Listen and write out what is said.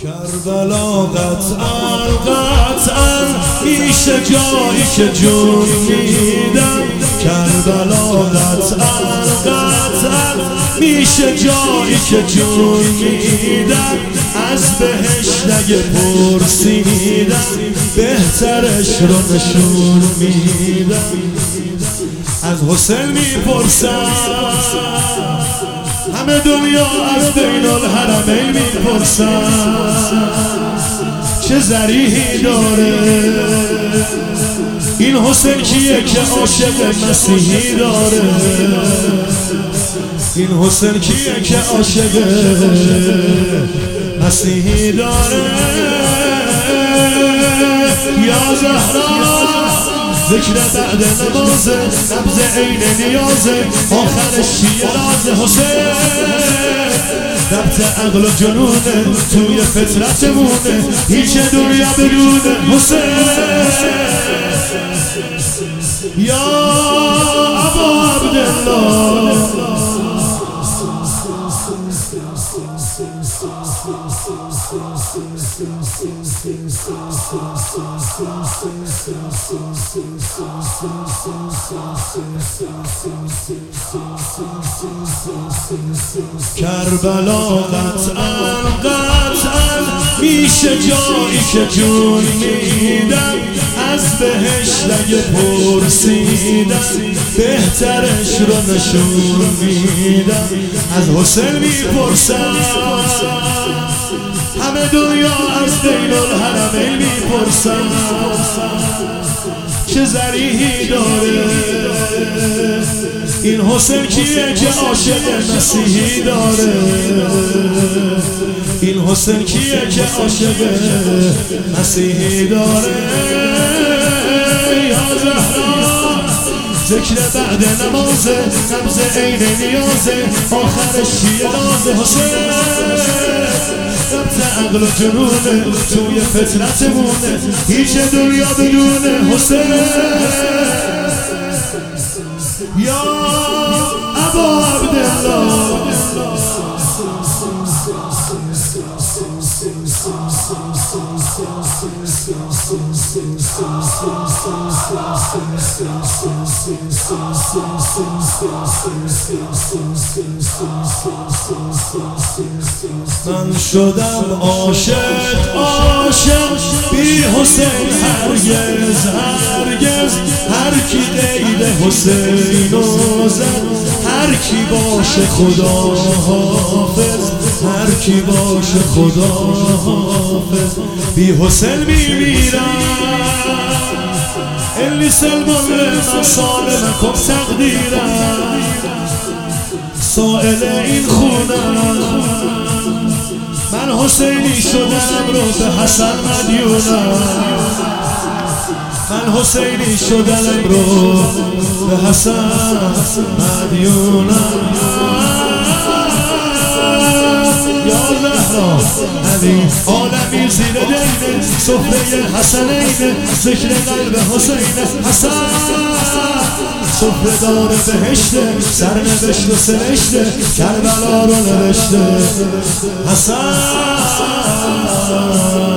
کربلا قطعا میشه جایی که جون میدم. کربلا قطعا میشه جایی که جون میدم. از بهشت اگه پرسیدم بهترش رو نشون میدم. از حسین میپرسم همه دنیا از بین الحرمین میپرسن چه ضریحی داره این حسین کیه که عاشق مسیحی داره. این حسین کیه که عاشق مسیحی داره. یا زهرا ذکر بعد نمازه نبض عین نیازه آخرش چیه راز حسین. ربط عقل و جنونه توی فطرتمونه هیچ دنیا بدونه حسین. یا ابا عبدالله کربلا قطعا میشه جایی که جون میدم. از بهشت اگه پرسیدم بهترش رو نشون میدم. از حسین میپرسم همه دنیا از بین الحرمین میپرسن چه ضریحی داره این حسین کیه که عاشق مسیحی داره. این حسین کیه که عاشق مسیحی داره. یا زهرا ذکر بعد نمازه نبض عین نیازه آخرش چیه راز حسین. ربط عقل و جنونه توی فطرتمونه هیچ دنیا بدونه حسین. یا ابا عبدالله من شدم عاشق بی حسین هرگز هر کی غیر حسین و زد هر کی باشه خدا حافظ هر کی باشه خدا حافظ. بی حسین میمیرم الی سلمان من سالمکم تقدیرم سائل این خونم. من حسینی شدم رو به حسن مدیونم. من حسینی شدم رو به حسن مدیونم. یا زهرا علی عالمی زیر دینه سفره حسنینه ذکر قلب حسین حسن. سفره دار بهشته سرنوشت و سرشته کربلا رو نوشته حسن.